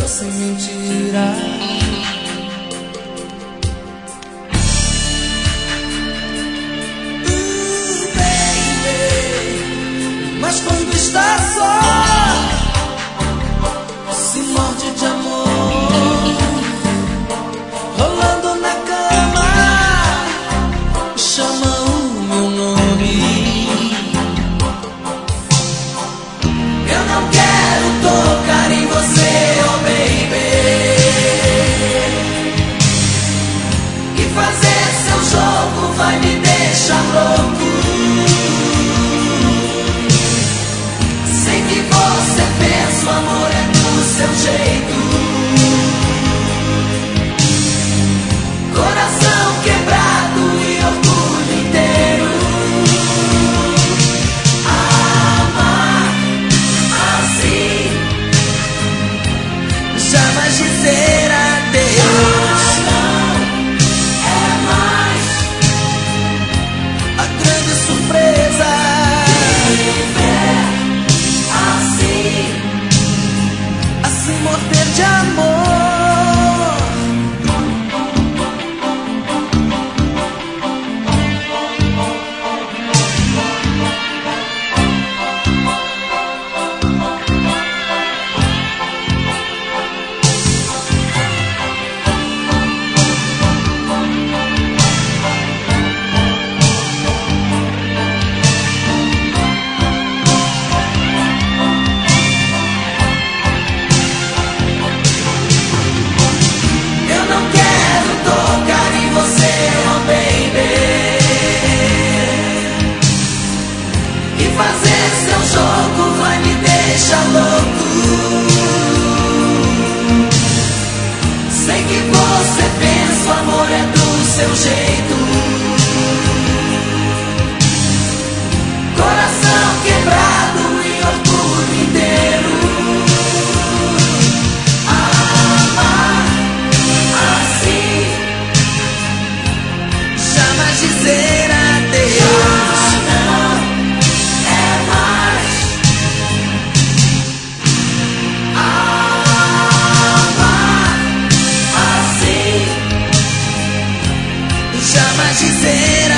sem mentira. Baby, mas quando está só, se morde de amor, rolando na cama, chama o meu nome. Eu não quero tocar em você, oh baby, e fazer seu jogo vai me deixar louco. Sei que você pensa, o amor é do seu jeito. Coração quebrado e orgulho inteiro. Amar assim, jamais dizer adeus. Já não é mais a grande surpresa. Viver assim, assim morder de amor. Eu não quero tocar em você, oh baby, e fazer seu jogo vai me deixar louco. Sei que você pensa, o amor é do seu jeito. Coração quebrado e orgulho inteiro. Amar assim, jamais dizer adeus. Já não é mais amar assim, jamais dizer